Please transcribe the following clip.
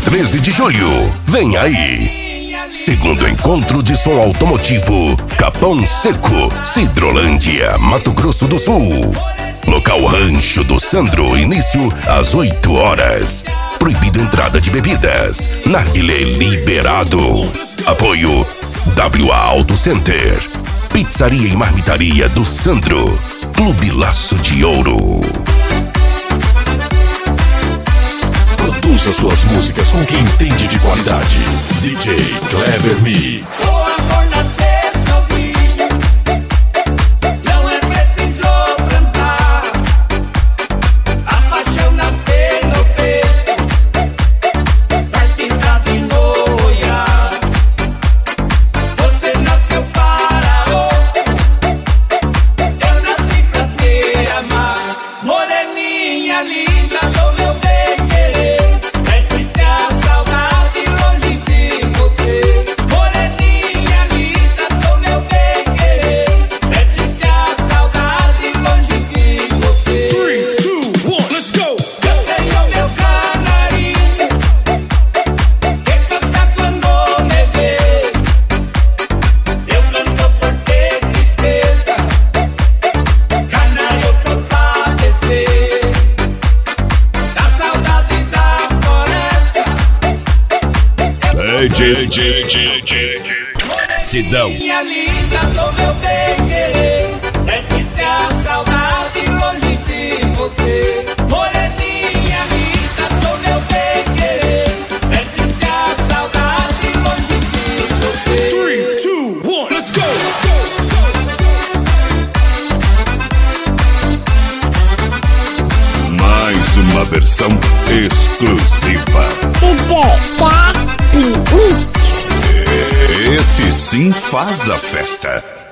13 de julho. Vem aí. Segundo encontro de som automotivo, Capão Seco, Cidrolândia, Mato Grosso do Sul. Local Rancho do Sandro, início às 8 horas. Proibido entrada de bebidas. Narguilé liberado. Apoio WA Auto Center. Pizzaria e Marmitaria do Sandro. Clube Laço de Ouro. Produza suas músicas com quem entende de qualidade. DJ Kleber Mix. Sidão. Minha linda, do meu bem-querer, é triste a saudade longe de você. Moreninha linda, do meu bem-querer, é triste a saudade longe de você. 3, 2, 1, let's go! Mais uma versão exclusiva. DJ Kleber Mix. Esse sim faz a festa.